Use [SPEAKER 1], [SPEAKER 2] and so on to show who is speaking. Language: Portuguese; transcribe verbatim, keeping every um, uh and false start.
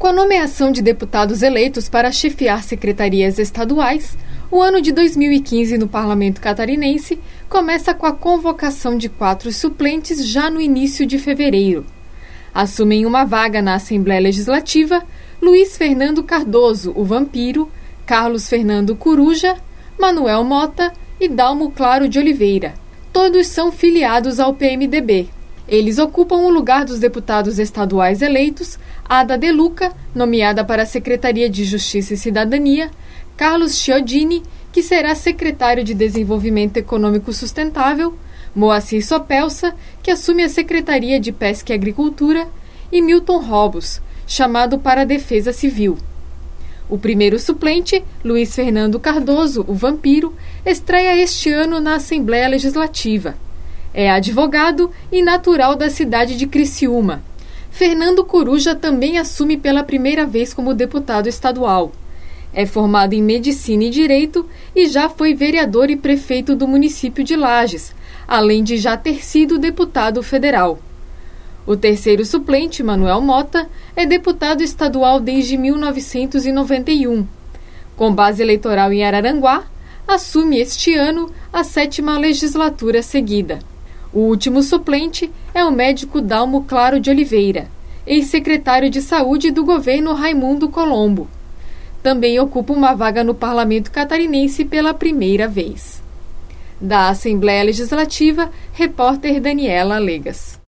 [SPEAKER 1] Com a nomeação de deputados eleitos para chefiar secretarias estaduais, o ano de dois mil e quinze no Parlamento Catarinense começa com a convocação de quatro suplentes já no início de fevereiro. Assumem uma vaga na Assembleia Legislativa Luiz Fernando Cardoso, o Vampiro, Carlos Fernando Coruja, Manuel Mota e Dalmo Claro de Oliveira. Todos são filiados ao P M D B. Eles ocupam o lugar dos deputados estaduais eleitos Ada De Luca, nomeada para a Secretaria de Justiça e Cidadania, Carlos Chiodini, que será secretário de Desenvolvimento Econômico Sustentável, Moacir Sopelsa, que assume a Secretaria de Pesca e Agricultura, e Milton Robos, chamado para a Defesa Civil. O primeiro suplente, Luiz Fernando Cardoso, o Vampiro, estreia este ano na Assembleia Legislativa. É advogado e natural da cidade de Criciúma. Fernando Coruja também assume pela primeira vez como deputado estadual. É formado em Medicina e Direito e já foi vereador e prefeito do município de Lages, além de já ter sido deputado federal. O terceiro suplente, Manuel Mota, é deputado estadual desde mil novecentos e noventa e um. Com base eleitoral em Araranguá, assume este ano a sétima legislatura seguida. O último suplente é o médico Dalmo Claro de Oliveira, ex-secretário de Saúde do governo Raimundo Colombo. Também ocupa uma vaga no Parlamento Catarinense pela primeira vez. Da Assembleia Legislativa, repórter Daniela Legas.